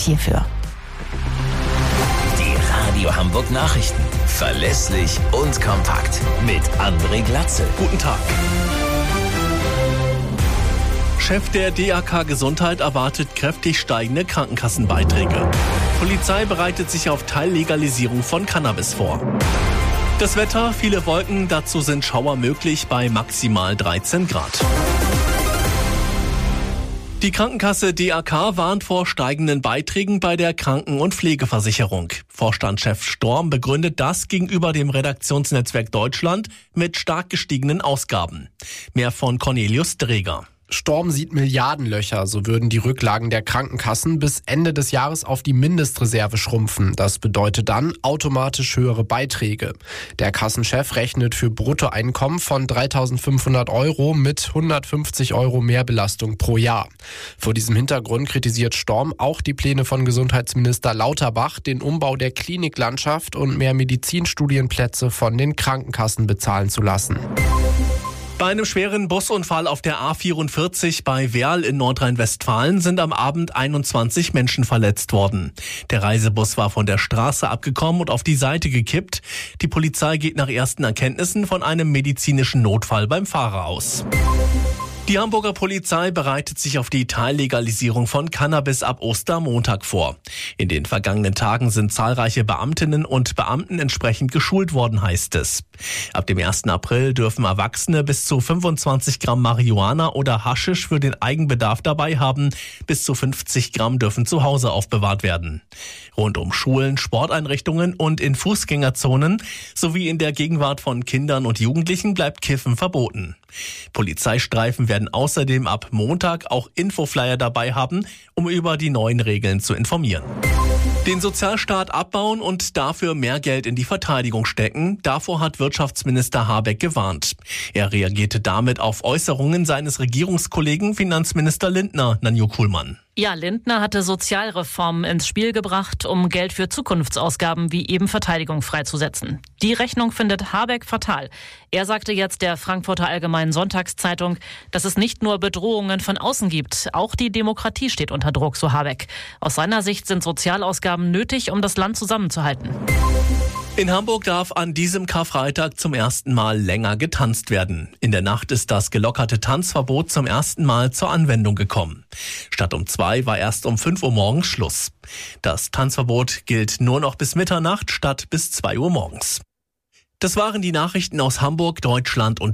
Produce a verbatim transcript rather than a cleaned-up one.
hierfür. Die Radio Hamburg Nachrichten. Verlässlich und kompakt. Mit André Glatzel. Guten Tag. Chef der D A K Gesundheit erwartet kräftig steigende Krankenkassenbeiträge. Polizei bereitet sich auf Teillegalisierung von Cannabis vor. Das Wetter, viele Wolken, dazu sind Schauer möglich bei maximal dreizehn Grad. Die Krankenkasse D A K warnt vor steigenden Beiträgen bei der Kranken- und Pflegeversicherung. Vorstandschef Storm begründet das gegenüber dem Redaktionsnetzwerk Deutschland mit stark gestiegenen Ausgaben. Mehr von Cornelius Dreger. Storm sieht Milliardenlöcher, so würden die Rücklagen der Krankenkassen bis Ende des Jahres auf die Mindestreserve schrumpfen. Das bedeutet dann automatisch höhere Beiträge. Der Kassenchef rechnet für Bruttoeinkommen von dreitausendfünfhundert Euro mit hundertfünfzig Euro Mehrbelastung pro Jahr. Vor diesem Hintergrund kritisiert Storm auch die Pläne von Gesundheitsminister Lauterbach, den Umbau der Kliniklandschaft und mehr Medizinstudienplätze von den Krankenkassen bezahlen zu lassen. Bei einem schweren Busunfall auf der A vierundvierzig bei Werl in Nordrhein-Westfalen sind am Abend einundzwanzig Menschen verletzt worden. Der Reisebus war von der Straße abgekommen und auf die Seite gekippt. Die Polizei geht nach ersten Erkenntnissen von einem medizinischen Notfall beim Fahrer aus. Die Hamburger Polizei bereitet sich auf die Teillegalisierung von Cannabis ab Ostermontag vor. In den vergangenen Tagen sind zahlreiche Beamtinnen und Beamten entsprechend geschult worden, heißt es. Ab dem ersten April dürfen Erwachsene bis zu fünfundzwanzig Gramm Marihuana oder Haschisch für den Eigenbedarf dabei haben. Bis zu fünfzig Gramm dürfen zu Hause aufbewahrt werden. Rund um Schulen, Sporteinrichtungen und in Fußgängerzonen sowie in der Gegenwart von Kindern und Jugendlichen bleibt Kiffen verboten. Polizeistreifen werden außerdem ab Montag auch Infoflyer dabei haben, um über die neuen Regeln zu informieren. Den Sozialstaat abbauen und dafür mehr Geld in die Verteidigung stecken, davor hat Wirtschaftsminister Habeck gewarnt. Er reagierte damit auf Äußerungen seines Regierungskollegen Finanzminister Lindner, Nanju Kuhlmann. Ja, Lindner hatte Sozialreformen ins Spiel gebracht, um Geld für Zukunftsausgaben wie eben Verteidigung freizusetzen. Die Rechnung findet Habeck fatal. Er sagte jetzt der Frankfurter Allgemeinen Sonntagszeitung, dass es nicht nur Bedrohungen von außen gibt, auch die Demokratie steht unter Druck, so Habeck. Aus seiner Sicht sind Sozialausgaben nötig, um das Land zusammenzuhalten. In Hamburg darf an diesem Karfreitag zum ersten Mal länger getanzt werden. In der Nacht ist das gelockerte Tanzverbot zum ersten Mal zur Anwendung gekommen. Statt um zwei war erst um fünf Uhr morgens Schluss. Das Tanzverbot gilt nur noch bis Mitternacht statt bis zwei Uhr morgens. Das waren die Nachrichten aus Hamburg, Deutschland und